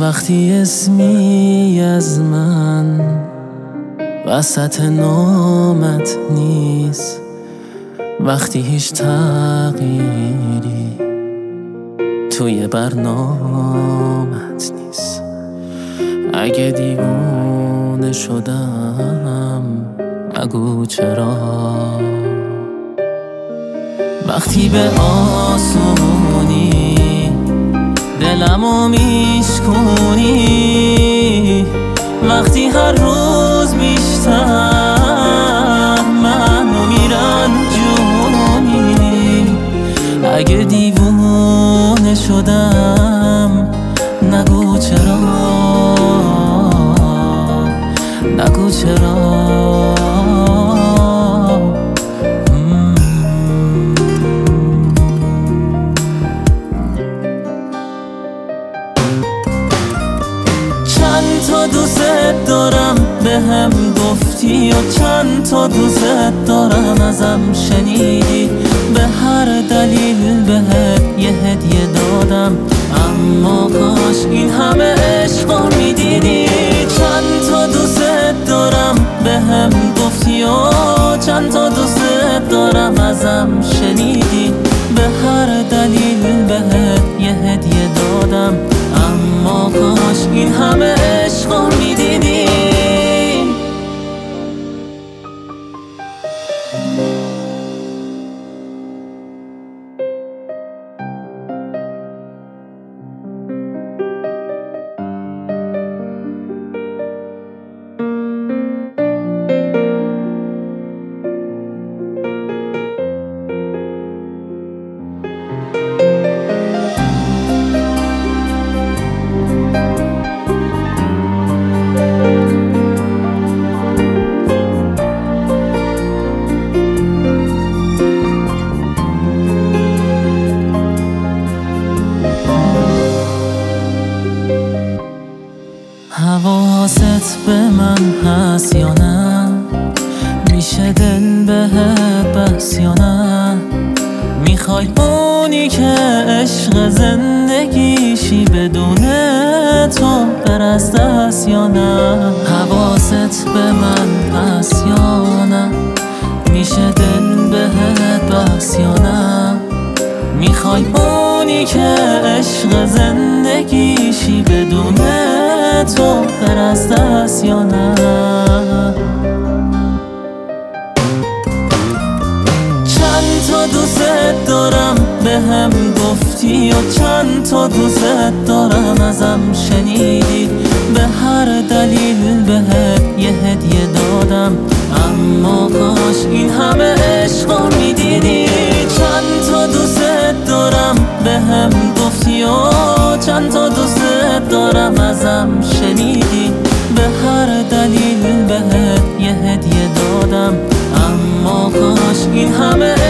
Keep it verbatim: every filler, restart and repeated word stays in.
وقتی اسمی از من وسط نامت نیست، وقتی هیچ تغییری توی برنامت نیست، اگه دیوونه شدم نگو چرا. وقتی به آسونی دلمو میشکنی، وقتی هر روز بیشتر منو میرنجونی، اگه دیوونه شدم نگو چرا، نگو چرا. چند تا دوست دارم به هم گفتی و چند تا دوست دارم ازم شنیدی، به هر دلیل بهت یه هدیه دادم، اما کاش این همه عشقو میدیدی. چند تا دوست دارم به هم گفتی و چند تا دوست دارم ازم شنیدی، به هر دلیل بهت یه هدیه دادم، اما کاش این همه عشقو میدیدی. حواست به من هست یا نه؟ میشه دل بهت بس یا نه؟ میخوای اونی که عشق زندگیشی بدون تو بر از دست یا نه؟ حواست به من هست یا نه؟ میشه دل بهت بس یا نه؟ میخوای اونی که عشق زندگیشی بدون تو بر از دست یا نه؟ چند تا دوست دارم به هم گفتی و چند تا دوست دارم ازم شنیدی، به هر دلیل بهت یه هدیه دادم، اما کاش این همه عشقو میدیدی. چند تا دوست دارم به هم گفتی و چند تا دوست دارم ازم شنیدی، به هر دلیل بهت یه هدیه دادم، اما کاش این همه